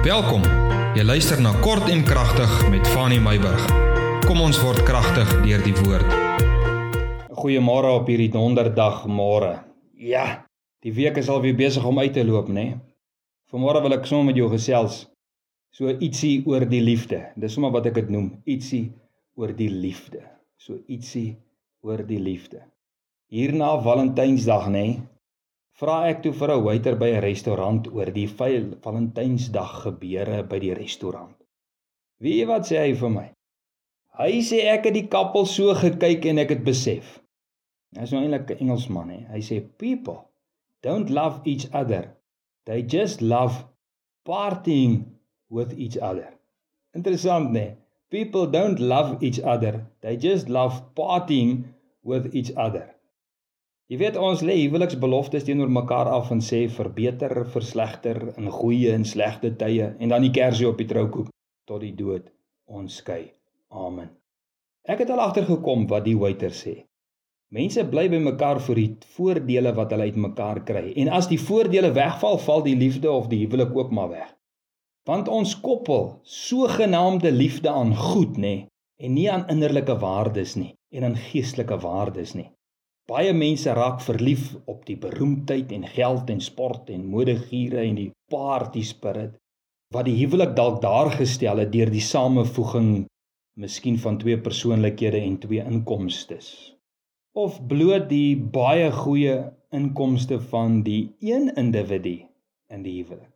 Welkom, jy luister na Kort en Kragtig met Fanie Meiburg. Kom ons word kragtig deur die woord. Goeiemôre op hierdie donderdagmôre. Ja, die week is alweer besig om uit te loop, né? Vanmôre wil ek sommer met jou gesels, so ietsie oor die liefde. Dis sommer wat ek dit noem, ietsie oor die liefde. So ietsie oor die liefde. Hierna Valentynsdag, né? Vra ek toe vir 'n waiter by 'n restaurant oor die Valentynsdag gebeure by die restaurant. Weet jy wat sê hy vir my? Hy sê ek het die kappel so gekyk en ek het besef. Hy is nou eintlik 'n Engelsman, hè. Hy sê people don't love each other. They just love partying with each other. Interessant, né? People don't love each other. They just love partying with each other. Jy weet, ons lê huweliksbeloftes teenoor mekaar af en sê verbeter, verslegter, in goeie en slegte tye, en dan die kersie op die troukoek, tot die dood ons skei. Amen. Ek het al agtergekom wat die waiter sê. Mense bly by mekaar vir die voordele wat hulle uit mekaar kry, en as die voordele wegval, val die liefde of die huwelik ook maar weg. Want ons koppel sogenaamde liefde aan goed, nê, en nie aan innerlike waardes nie, en aan geestelike waardes nie. Baie mense raak verlief op die beroemdheid en geld en sport en modegiere en die party spirit, wat die huwelik dalk daar gestel het deur die samevoeging miskien van 2 persoonlikhede en 2 inkomstes. Of bloot die baie goeie inkomste van die een individu in die huwelik.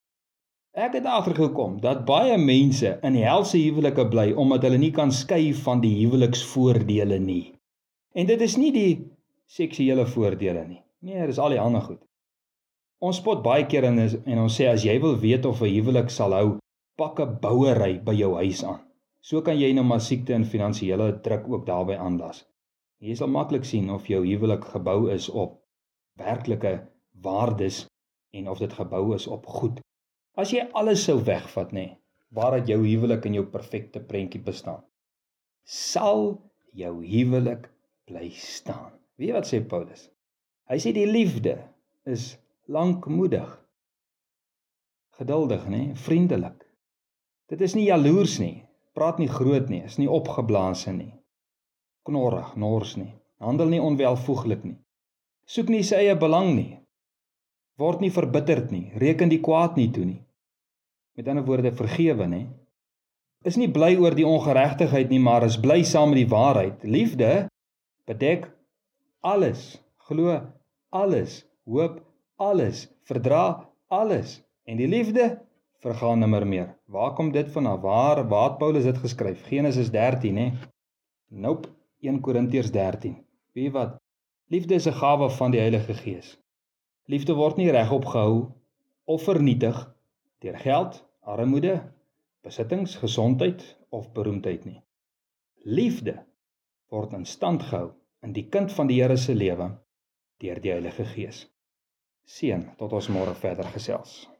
Ek het agtergekom dat baie mense in helse huwelike bly omdat hulle nie kan skei van die huweliksvoordele nie. En dit is nie die seksuele voordele nie. Nee, dit is al die ander goed. Ons spot baie keer en ons sê, as jy wil weet of 'n huwelik sal hou, pak 'n bouery by jou huis aan. So kan jy nou maar siekte en finansiële druk ook daarby aanlas. Jy sal maklik sien of jou huwelik gebou is op werklike waardes en of dit gebou is op goed. As jy alles sou wegvat, nê, waar het jou huwelik in jou perfekte prentjie bestaan? Sal jou huwelik bly staan? Weet jy wat sê Paulus? Hy sê die liefde is lankmoedig, geduldig, nê, vriendelik. Dit is nie jaloers nie, praat nie groot nie, is nie opgeblaase nie, knorrig, nors nie, handel nie onwelvoeglik nie, soek nie sy eie belang nie, word nie verbitterd nie, reken die kwaad nie toe nie. Met ander woorde, vergewe, nê. Is nie bly oor die ongeregtigheid nie, maar is bly saam met die waarheid. Liefde bedek alles, glo alles, hoop alles, verdra alles. En die liefde vergaan nimmer meer. Waar kom dit vanaf? Waar het Paulus dit geskryf? Genesis 13, hè? Nope, 1 Korintiërs 13. Weet jy wat? Liefde is 'n gawe van die Heilige Gees. Liefde word nie regop gehou of vernietig deur geld, armoede, besittings, gesondheid of beroemdheid nie. Liefde word in stand gehou in die kind van die Here se lewe deur die Heilige Gees. Seën tot ons môre verder gesels.